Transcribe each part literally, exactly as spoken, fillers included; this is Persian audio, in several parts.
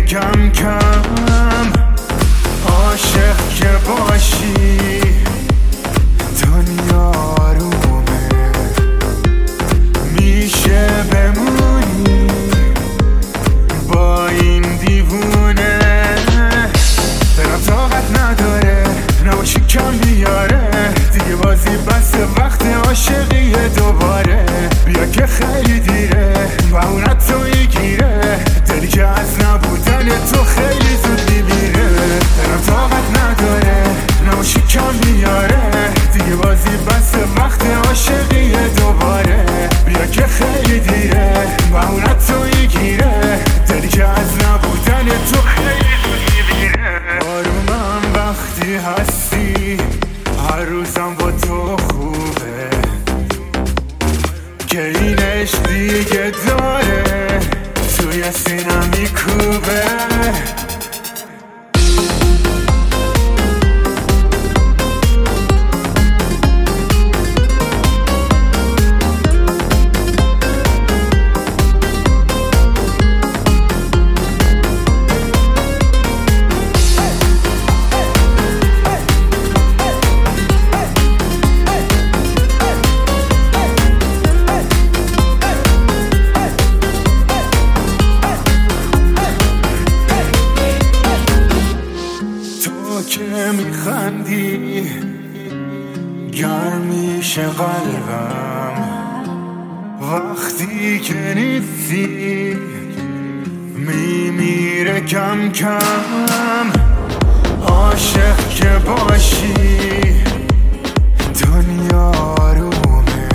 کم کم عاشق که باشی دنیا آرومه میشه بمونی با این دیوونه دلم طاقت نداره نباشی کم بیاره دیگه بازی بس وقت عاشقیه دوباره بیا که خیلی دیره و اونت تو میگیره دلی که از نبودن تو خیلی زود میمیره دلم طاقت نداره نباشی کم بیاره دیگه بازی بس وقت عاشقیه دوباره بیا که خیلی دیره و اونت تو میگیره دلی که از نبودن تو خیلی زود میمیره آرومم وقتی هستی هر روزم با تو خوبه که این عشق دیگه داره توی سینم میکوبه که میخندی گرم میشه قلبم وقتی که نیستی میمیره کم کم عاشق که باشی دنیا آرومه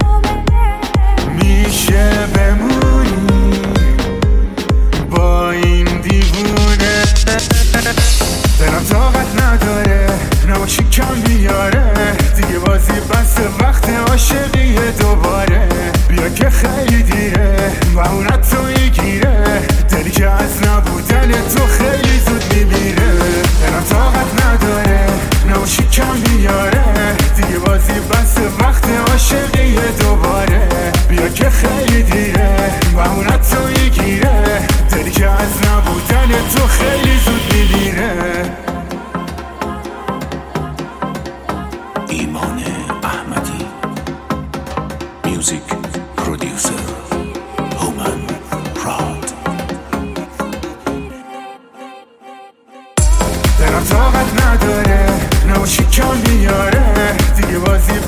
میشه بمونی با این دیوونه دلم طاقت نداره نباشی کم بیاره دیگه بازی بس وقت عاشقیه دوباره بیا که خیلی دیره و اونت تو میگیره دلی که از نبودن تو خیلی زود میمیره دلم طاقت نداره نباشی کم بیاره دیگه بازی بس وقت عاشقیه دوباره بیا که خیلی دیره و اونت تو میگیره دلی که از نبودن تو خیلی زود میمیره ایمان احمدی میوزیک پرودیوسر هومن راد دلم طاقت نداره نباشی کم بیاره دیگه بازی